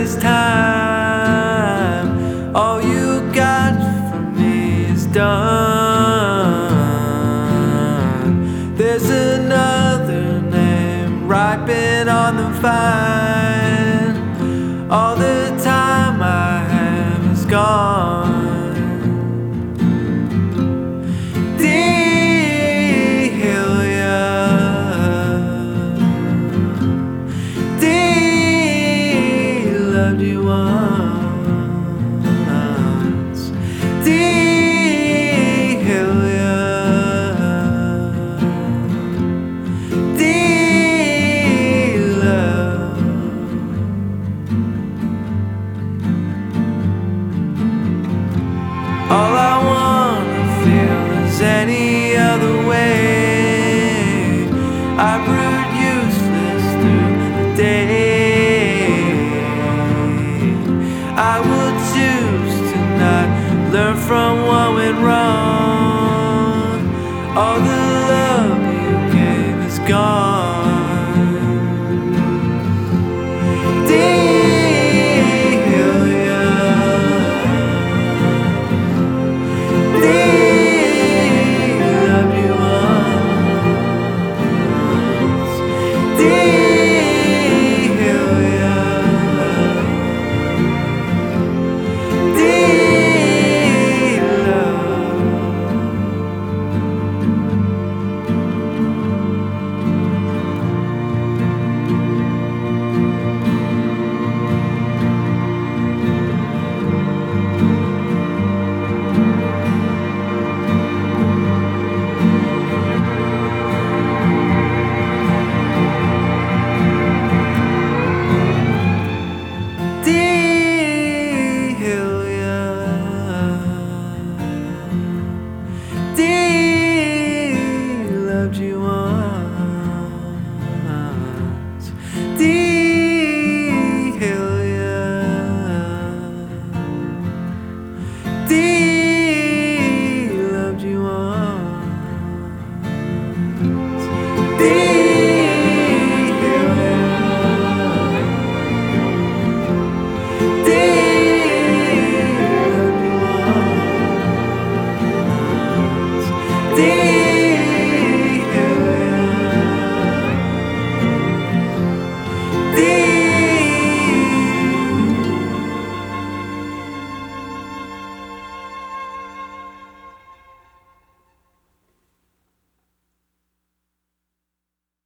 this time all you got from me is done. There's another name ripen on the vine. All the time I have is gone. Loved you once, Delia, Delia. All I wanna feel is any other way. I brewed useless through the day. I will choose to not learn from what went wrong. All the love you gave is gone. Delia, Delia, loved you once. Delia. Loved you once, Delia, Delia, loved you once, Delia, Delia, loved you once, Delia.